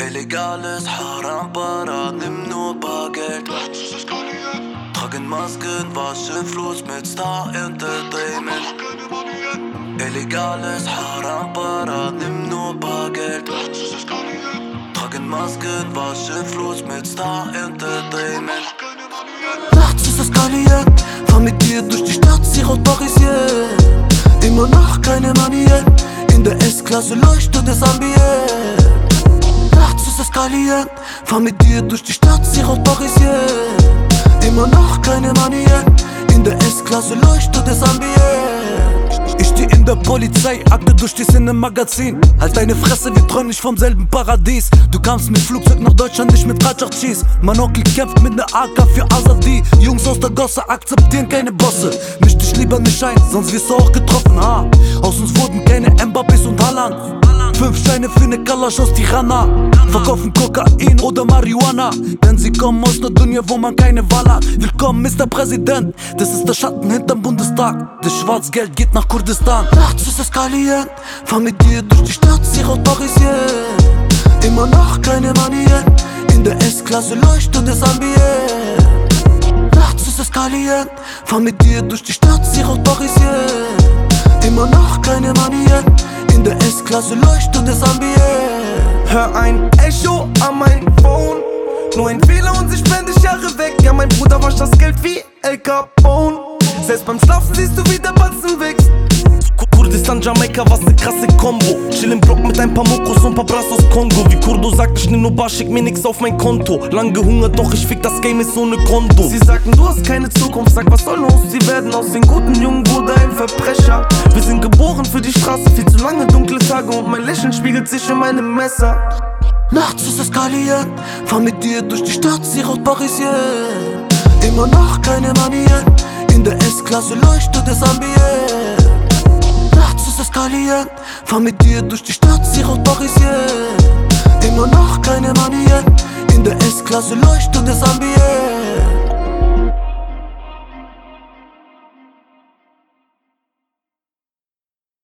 Illegales Haram para, nimm nur Bargeld. Tragen Masken, waschen Fluss mit Star Entertainment. Illegales Haram para, nimm nur Bargeld. Tragen Masken, waschen Fluss mit Star Entertainment. Nachts ist es Kalien, fahr mit dir durch die Stadt, sie rot Parisien. Immer noch keine Manieren, in der S-Klasse leuchtet das Ambient. Nachts ist es Kalien, fahr mit dir durch die Stadt, sie rot Parisien. Immer noch keine Manieren, in der S-Klasse leuchtet das Ambient. Ich steh in der Polizeiakte, du stehst in nem Magazin. Halt deine Fresse, wir träumen nicht vom selben Paradies. Du kamst mit Flugzeug nach Deutschland, nicht mit Ratschach-Cheese. Mein Onkel kämpft mit ner AK für Azadi. Jungs aus der Gosse akzeptieren keine Bosse. Misch dich lieber nicht ein, sonst wirst du auch getroffen, ha. Aus uns wurden keine Mbappés und Haaland. 5 Scheine für ne Kalasch aus Tirana. Verkaufen Kokain oder Marihuana, denn sie kommen aus ner Dunja, wo man keine Wahl hat. Willkommen, Mr. Präsident, das ist der Schatten hinterm Bundestag. Das Schwarzgeld geht nach Kurdistan. Nachts ist es Kalien, fahr mit dir durch die Stadt, sie rot Parisien. Immer noch keine Manieren, in der S-Klasse leuchtet das Ambient. Nachts ist es Kalien, fahr mit dir durch die Stadt, sie rot Parisien. Immer noch keine Manieren, in der S-Klasse leuchtet das Ambient. Hör ein Echo an mein Phone. Nur ein Fehler und sie spende Jahre weg. Ja, mein Bruder wascht das Geld wie El Capone. Selbst beim Schlafen siehst du, wie der Batzen wächst. Kurdistan, Jamaika, was ne krasse Kombo. Chill im Block mit ein paar Mokos und paar Bras aus Kongo. Wie Kurdo sagt, ich nehm nur Bar, schick mir nix auf mein Konto. Lang gehungert, doch ich fick, das Game ist ohne Kondom. Sie sagten, du hast keine Zukunft, sag, was soll los? Sie werden aus den guten Jungen wurde ein Verbrecher. Wir sind geboren für die Straße, viel zu lange dunkle Tage und mein Lächeln spiegelt sich in meinem Messer. Nachts ist es Kalien, fahr mit dir durch die Stadt, sie rot Parisien. Immer noch keine Manieren, in der S-Klasse leuchtet das Ambient. Nachts ist es Kalien, fahr mit dir durch die Stadt, sie rot Parisien. Immer noch keine Manieren, in der S-Klasse leuchtet das Ambient.